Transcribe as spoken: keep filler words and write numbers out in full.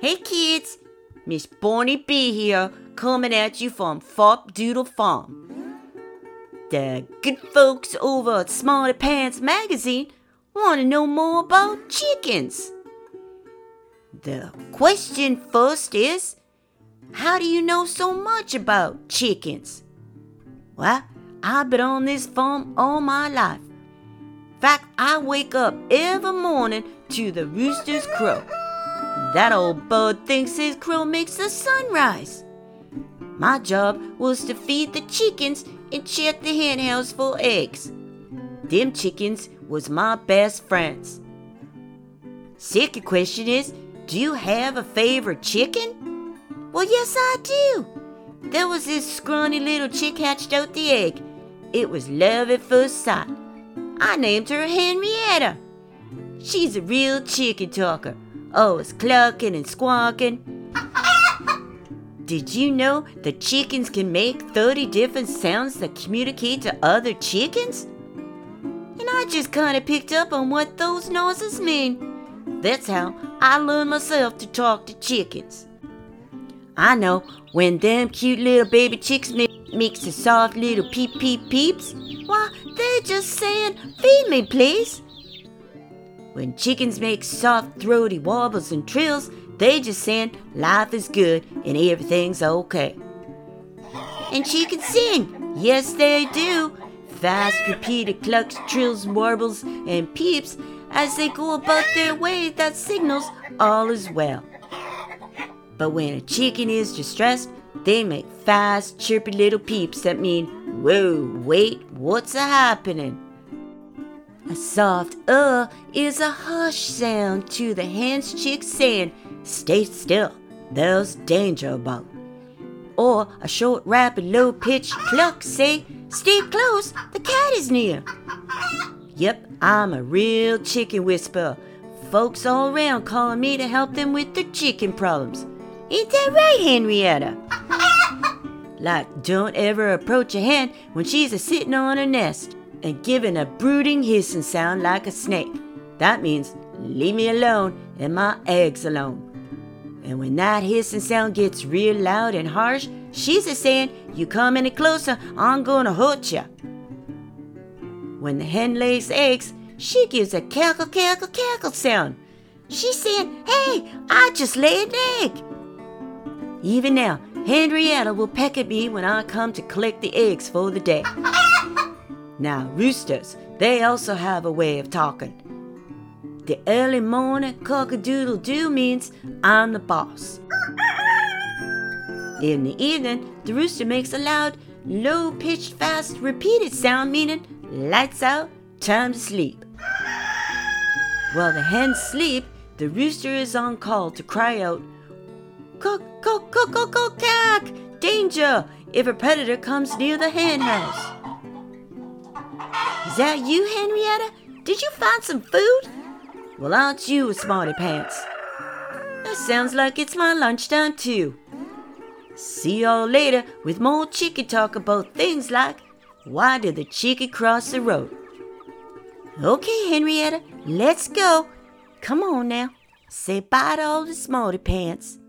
Hey kids, Miss Bonnie B here, coming at you from Fop Doodle Farm. The good folks over at Smarty Pants Magazine want to know more about chickens. The question first is, how do you know so much about chickens? Well, I've been on this farm all my life. In fact, I wake up every morning to the rooster's crow. That old bird thinks his crow makes the sun rise. My job was to feed the chickens and check the hen house for eggs. Them chickens was my best friends. Second question is, do you have a favorite chicken? Well, yes, I do. There was this scrawny little chick hatched out the egg. It was love at first sight. I named her Henrietta. She's a real chicken talker, always clucking and squawking. Did you know that chickens can make thirty different sounds that communicate to other chickens? And I just kind of picked up on what those noises mean. That's how I learned myself to talk to chickens. I know when them cute little baby chicks make makes the soft little peep peep peeps, why, they're just saying, feed me please. When chickens make soft throaty wobbles and trills, they just saying life is good and everything's okay. And chickens sing, yes they do, fast repeated clucks, trills, warbles, and peeps as they go about their way that signals all is well. But when a chicken is distressed, they make fast, chirpy little peeps that mean, whoa, wait, what's a-happening? A soft uh is a hush sound to the hen's chick saying, stay still, there's danger about. Or a short, rapid, low-pitched cluck say, stay close, the cat is near. Yep, I'm a real chicken whisperer. Folks all around calling me to help them with their chicken problems. Ain't that right, Henrietta? Like, don't ever approach a hen when she's a-sitting on her nest and giving a brooding hissing sound like a snake. That means, leave me alone and my eggs alone. And when that hissing sound gets real loud and harsh, she's a-saying, you come any closer, I'm gonna hurt ya. When the hen lays eggs, she gives a cackle, cackle, cackle sound. She's saying, hey, I just laid an egg. Even now, Henrietta will peck at me when I come to collect the eggs for the day. Now, roosters, they also have a way of talking. The early morning cock-a-doodle-doo means I'm the boss. In the evening, the rooster makes a loud, low-pitched, fast, repeated sound meaning lights out, time to sleep. While the hens sleep, the rooster is on call to cry out, Cock, cock, cock, cock, cock, cack! Danger! If a predator comes near the hen house. Is that you, Henrietta? Did you find some food? Well, aren't you a smarty pants? That sounds like it's my lunchtime too. See y'all later with more chicken talk about things like, why did the chicken cross the road? Okay, Henrietta, let's go. Come on now. Say bye to all the smarty pants.